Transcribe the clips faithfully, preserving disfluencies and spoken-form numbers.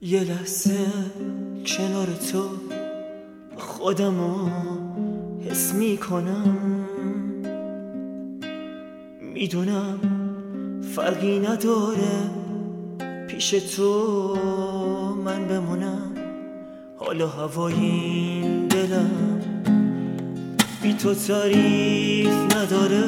یه لحظه کنار تو خودمو حس میکنم، میدونم فرقی نداره پیش تو من بمونم. حالا هوای این دلم بی تو تعریف نداره،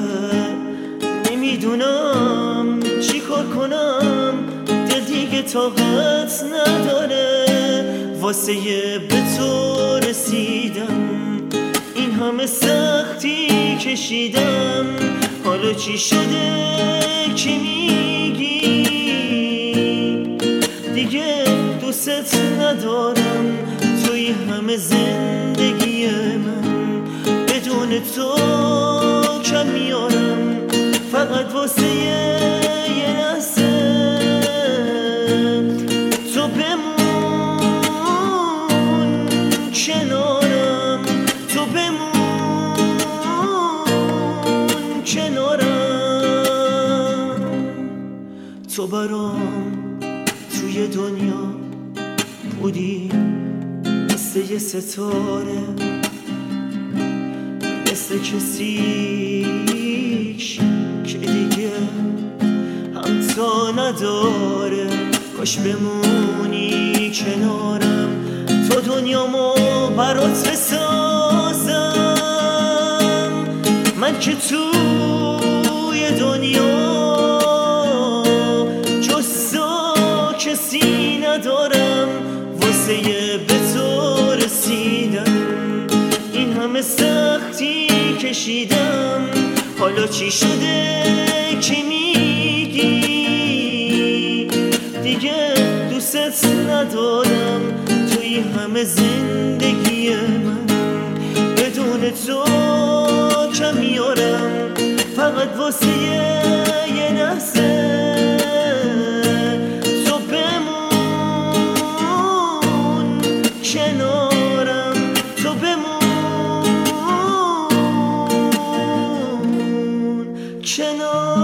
نمیدونم چی کار کنم، دل دیگه طاقت نداره واسه به تو رسیدم. این همه سختی کشیدم، حالا چی شده که میگی دیگه دوست ندارم؟ توی همه زندگی من بدون تو کم میارم، فقط واسه یه لحظه تو بمون کنارم، تو بمون کنارم. تو برام توی دنیا بودی مثل یه ستاره، مثل کسی که دیگه همتا نداره. کاش بمونی کنارم، تو دنیامو برات بسازم. من که توی دنیا جز تو کسی ندارم، واسه به تو رسیدم. این همه سختی کشیدم، حالا چی شده که میگی دیگه دوست ندارم؟ توی همه زندگی من بدون تو کم میارم، فقط واسه یه لحظه تو بمون کنارم، تو بمون کنارم.